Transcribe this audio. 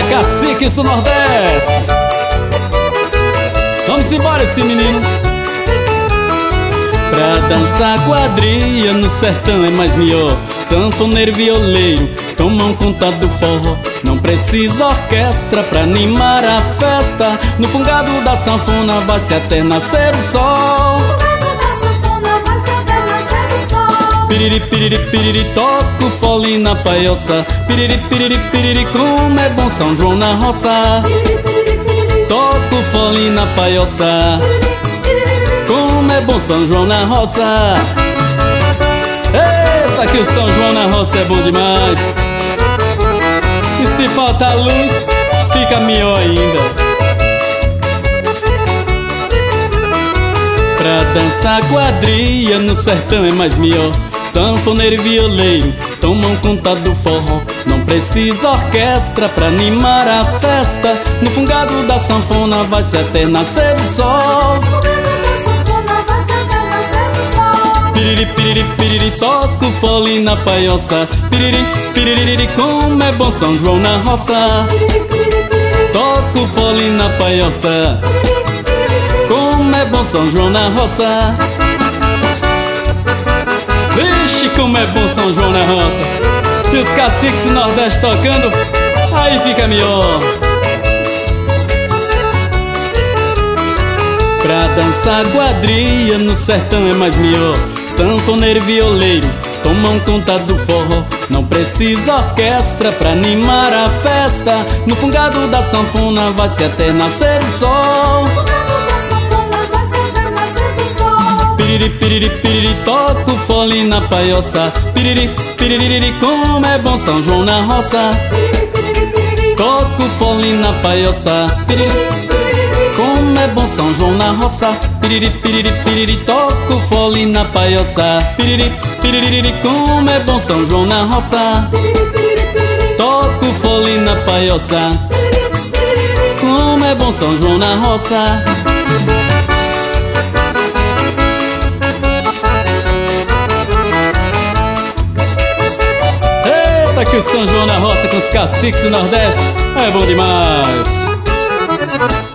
Caciques do Nordeste. Vamos embora esse menino. Pra dançar quadrilha no sertão é mais melhor. Sanfoneiro e violeiro tomam conta do forró. Não precisa orquestra pra animar a festa. No fungado da sanfona vai-se até nascer o sol. Piriri, piriri, piriri, toca o fole na paioça. Piriri, piriri, piriri, como é bom São João na roça. Toca o fole na paioça. Como é bom São João na roça. Eita, que o São João na roça é bom demais. E se falta luz, fica melhor ainda. Pra dançar quadrilha no sertão é mais melhor. Sanfoneiro e violeiro tomam conta do forró. Não precisa orquestra pra animar a festa. No fungado da sanfona vai-se até nascer o sol. Piriri, piriri, piriri, toca o fole na paioça. Piriri, piriri, como é bom São João na roça. Toca o fole na paioça. Como é bom São João na roça. Vixe, como é bom São João na roça. E os caciques do Nordeste tocando, aí fica melhor. Pra dançar quadrilha no sertão é mais melhor. Sanfoneiro e violeiro tomam conta do forró. Não precisa orquestra pra animar a festa. No fungado da sanfona vai-se até nascer o sol. Piriri, piriri, piriri, toca o fole na paioça. Piriri, piriri, como é bom São João na roça. Toca o fole na paioça. Piriri, como é bom São João na roça. Piriri, piriri, piriri, toca o fole na paioça. Piriri, piriri, como é bom São João na roça. Toca o fole na paioça. Como é bom São João na roça. Eita, que o São João na roça com os caciques do Nordeste é bom demais.